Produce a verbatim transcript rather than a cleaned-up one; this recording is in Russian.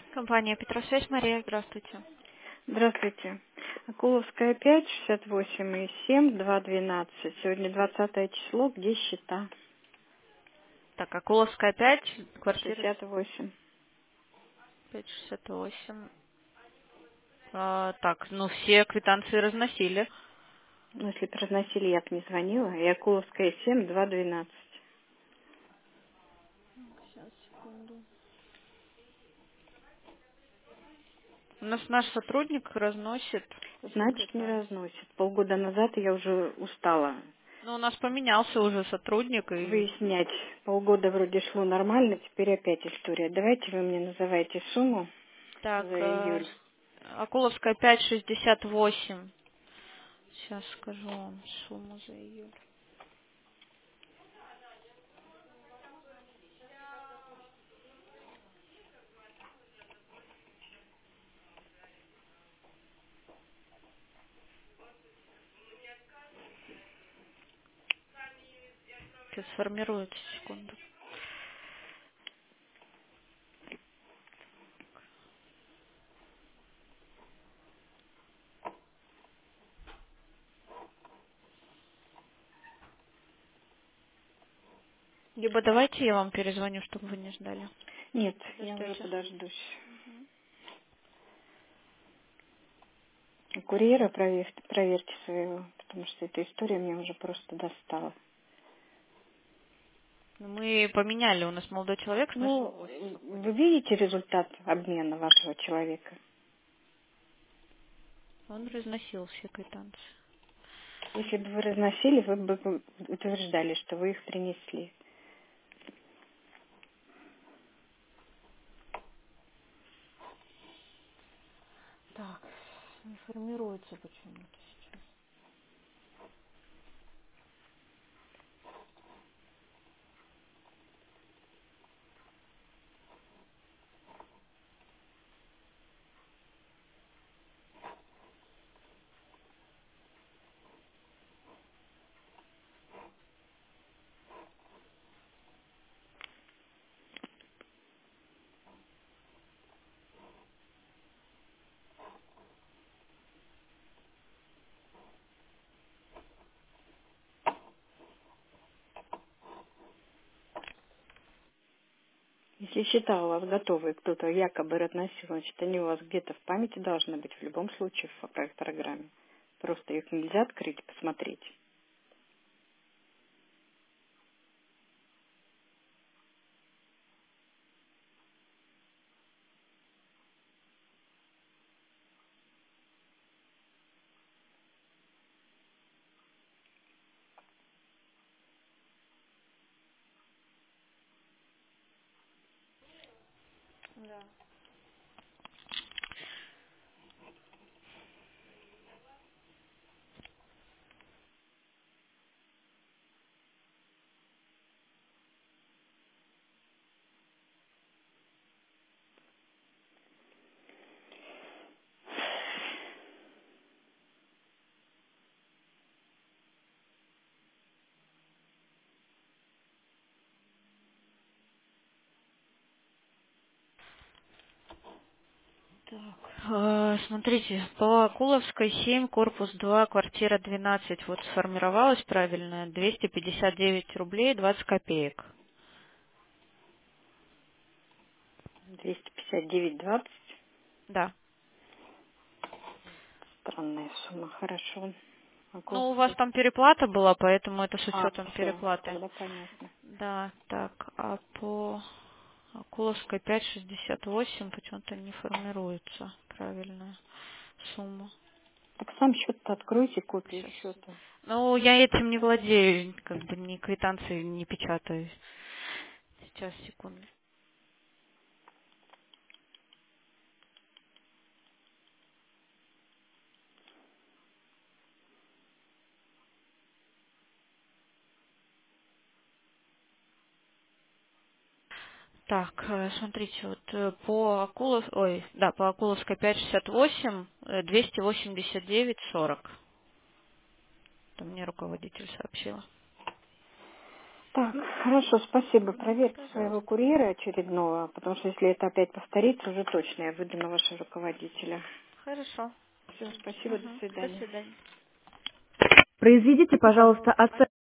Компания Петросвязь, Мария, здравствуйте. Здравствуйте. Акуловская пять, шестьдесят восемь и семь, два двенадцать. Сегодня двадцатое число, где счета? Так, Акуловская пять, квартира шестьдесят восемь. пять шестьдесят восемь. А, так, ну все квитанции разносили. Ну, если бы разносили, я бы не звонила. И Акуловская семь, два двенадцать. Сейчас, секунду. У нас наш сотрудник разносит все Значит, не квитанции. разносит. Полгода назад я уже устала Ну, у нас поменялся уже сотрудник, и выяснять. Полгода вроде шло нормально, теперь опять история. Давайте вы мне называйте сумму так, за э, июль. с- Акуловская пять шестьдесят восемь. Сейчас скажу вам сумму за июль. Сейчас сформируется, секунду. Либо давайте я вам перезвоню, чтобы вы не ждали. Нет, я уже Подождете. подождусь. Курьера проверьте, проверьте своего, потому что эта история меня уже просто достала. Ну, мы поменяли, у нас молодой человек нашел Ну, в офис вы уходит. видите результат обмена вашего человека? Он разносил все квитанции. Если бы вы разносили, вы бы утверждали, что вы их принесли. Так, не формируется почему-то сейчас. Если счета у вас готовы, и кто-то якобы разносил, значит, они у вас где-то в памяти должны быть в любом случае в про- программе. Просто их нельзя открыть и посмотреть. Да. Так, э, смотрите, по Куловской семь, корпус два, квартира двенадцать, вот сформировалась правильно, двести пятьдесят девять рублей двадцать копеек. двести пятьдесят девять двадцать. Да. Странная сумма. Хорошо. Ну, у вас Акуловская. там переплата была, поэтому это с А, учетом все, переплаты. тогда понятно. Да, так, а по Акуловской пять шестьдесят восемь почему-то не формируется правильная сумма. Так сам счет-то откройте, копию Сейчас. счета. Ну, я этим не владею, как бы ни квитанции не печатаю. Сейчас, секунду. Так, э, смотрите, вот э, по Акулов, ой, да, по Акуловской пять шестьдесят восемь, э, двести восемьдесят девять сорок. Это мне руководитель сообщила. Так, хорошо, спасибо. Проверьте своего курьера очередного, потому что если это опять повторится, уже точно я выйду на вашего руководителя. Хорошо. Все, спасибо, до Угу. До свидания. свидания. Произведите, пожалуйста, оценку.